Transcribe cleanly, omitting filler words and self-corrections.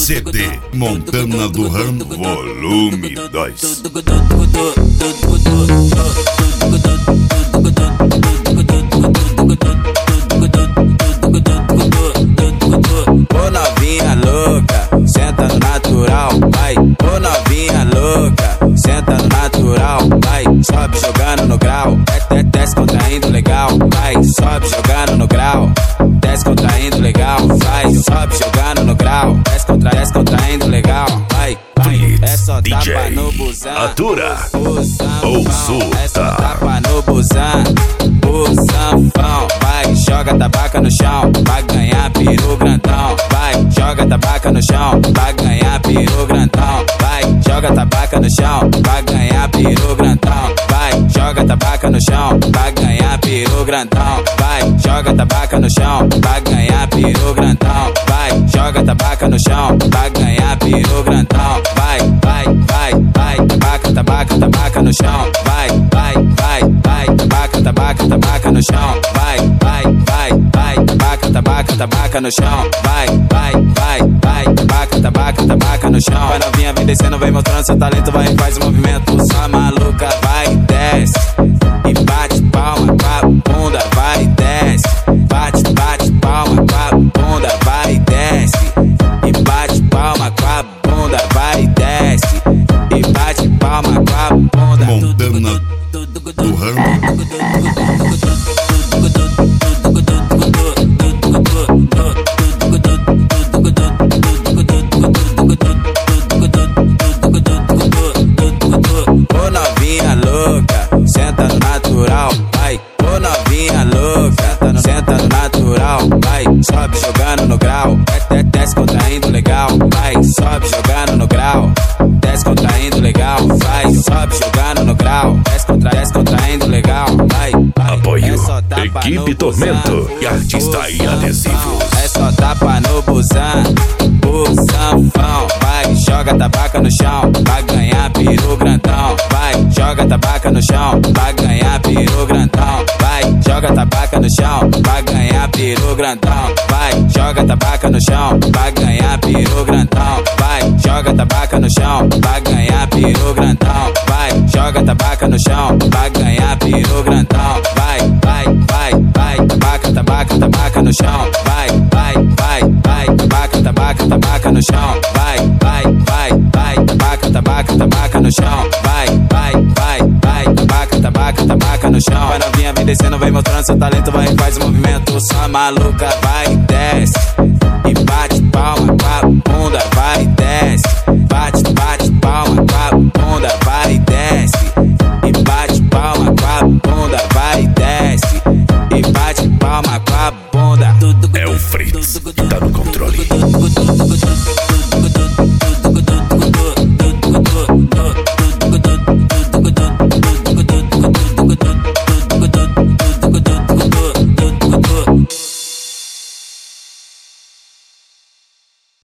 CD Montana do Ram Volume 2. Ô novinha louca, senta no natural, vai. Ô novinha louca, senta no natural, vai. Sobe jogando no grau, desce contraindo legal, vai. Sobe jogando no grau, desce contraindo legal, vai. Sobe jogando no grau, desce contraindo legal, vai. É só DJ tapa no busão, Atura ou é só solta. tapa no busão, busanfão. Vai, joga tabaca no chão, vai ganhar peru grandão. Vai, joga tabaca no chão, vai ganhar peru grandão. Vai, joga tabaca no chão, vai ganhar peru grandão. Vai, joga tabaca no chão, vai ganhar peru grandão. Vai, joga tabaca no chão, vai ganhar peru grandão. Vai, joga tabaca no chão, vai ganhar peru grandão. Vai, tabaca no chão. Vai, tabaca no chão. Vai, tabaca no chão. Vai, tabaca no chão. Vai novinha, vem descendo, vem mostrando seu talento. Vai, faz o movimento, sua maluca. Vai, desce e bate palma com a bunda. Vai, desce, bate palma com a bunda. Vai, desce e bate palma com a bunda. Vai, desce e bate palma com a bunda. Montana do Ram. Ô novinha louca, senta no natural, vai. Ô novinha louca, senta no natural, vai. Sobe jogando no grau, desce contraindo legal, vai. Sobe jogando no grau, desce contraindo legal, vai. Sobe jogando no grau, desce contraindo legal, vai. Apoio É só tapa Equipe no Tormento busão, e Artista e Adesivos. é só tapa no busão, busanfão. Vai, joga tabaca no chão, vai ganhar peru grandão. Vai, joga tabaca no chão, vai ganhar peru grandão. Vai, joga tabaca no chão, vai ganhar peru grandão. Vai, joga tabaca no chão, vai ganhar peru grandão. Vai, joga tabaca no chão, vai ganhar peru grandão. Vai, joga tabaca no chão, vai ganhar peru grandão. Vai, tabaca no chão. Vai, tabaca no chão. Vai, tabaca no chão. Vai, tabaca no chão. Vai novinha, vem descendo, vem mostrando seu talento. Vai, faz o movimento, sua maluca. Vai, desce